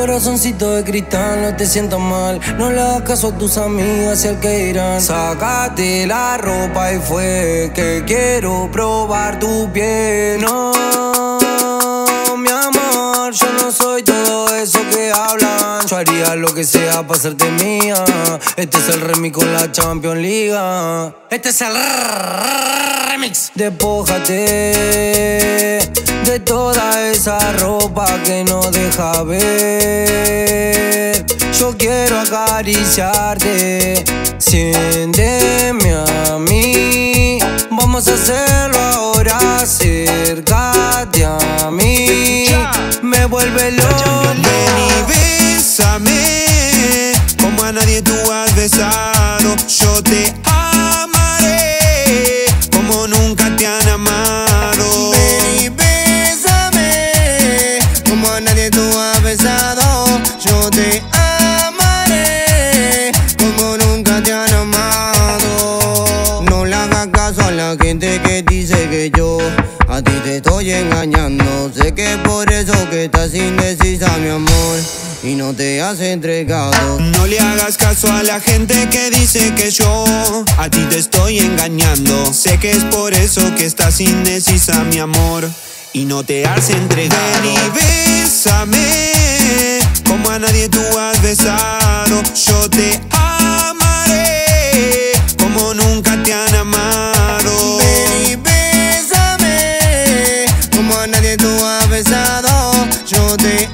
Corazoncito de cristal, no te sientas mal. No le hagas caso a tus amigas y al que dirán. Sácate la ropa y fue que quiero probar tu piel. No, mi amor, yo no soy todo eso que hablan. Yo haría lo que sea para hacerte mía. Este es el remix con la Champions League. Este es el remix. Despójate de toda esa ropa que no deja ver. Yo quiero acariciarte, siénteme a mí. Vamos a hacerlo ahora, acércate a mí. Me vuelve loco. Ven y bésame como a nadie tú has besado. Yo te amaré como nunca te han amado. Ven y bésame como a nadie tú has besado. Yo te amaré como nunca te han amado. No le hagas caso a la gente que dice que yo a ti te estoy engañando. Sé que es por eso que estás indecisa, mi amor, y no te has entregado. No le hagas caso a la gente que dice que yo a ti te estoy engañando. Sé que es por eso que estás indecisa, mi amor, y no te has entregado. Ven y bésame como a nadie tú has besado. Yo te amaré como nunca te han amado. Ven y bésame como a nadie tú has besado. Yo te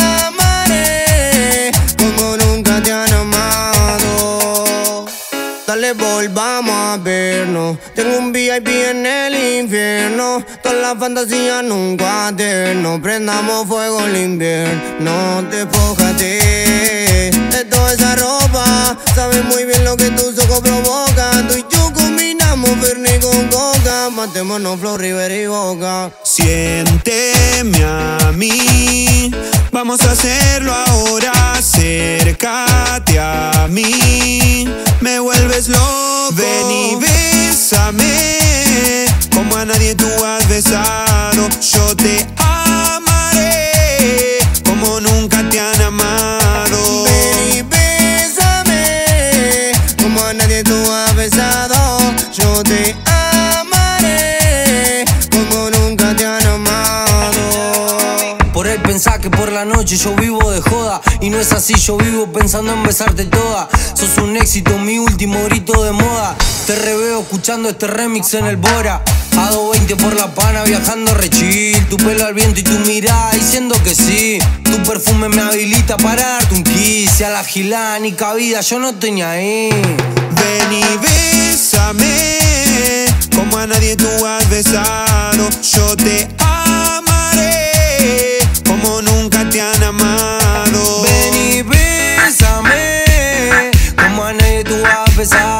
amaré como nunca te han amado. Dale, volvamos a vernos. Tengo un VIP en el infierno. Toda la fantasía en un cuaderno. Prendamos fuego el invierno. Despójate de toda esa ropa. Sabes muy bien lo que tus ojos provocan. Tú y yo combinamos Fernet con coca. Matémonos Flow, River y Boca. Siénteme a mí, vamos a hacerlo ahora. Acércate a mí, me vuelves loco. Ven y bésame como a nadie tú has besado. Yo te amaré como nunca te han amado. Ven y bésame como a nadie tú has besado. Yo te amaré como nunca te han amado. Por él pensá que por la noche yo vivo de joda. Y no es así, yo vivo pensando en besarte toda. Sos un éxito, mi último grito de moda. Te reveo escuchando este remix en el Bora. A 220 por La Pana viajando re chill. Tu pelo al viento y tu mirada diciendo que sí. Tu perfume me habilita para darte un kiss. Y a la gilada ni cabida, yo no estoy ni ahí. Ven y bésame como a nadie tú has besado. Yo te amaré como nunca te han amado. Ven y bésame como a nadie tú has besado.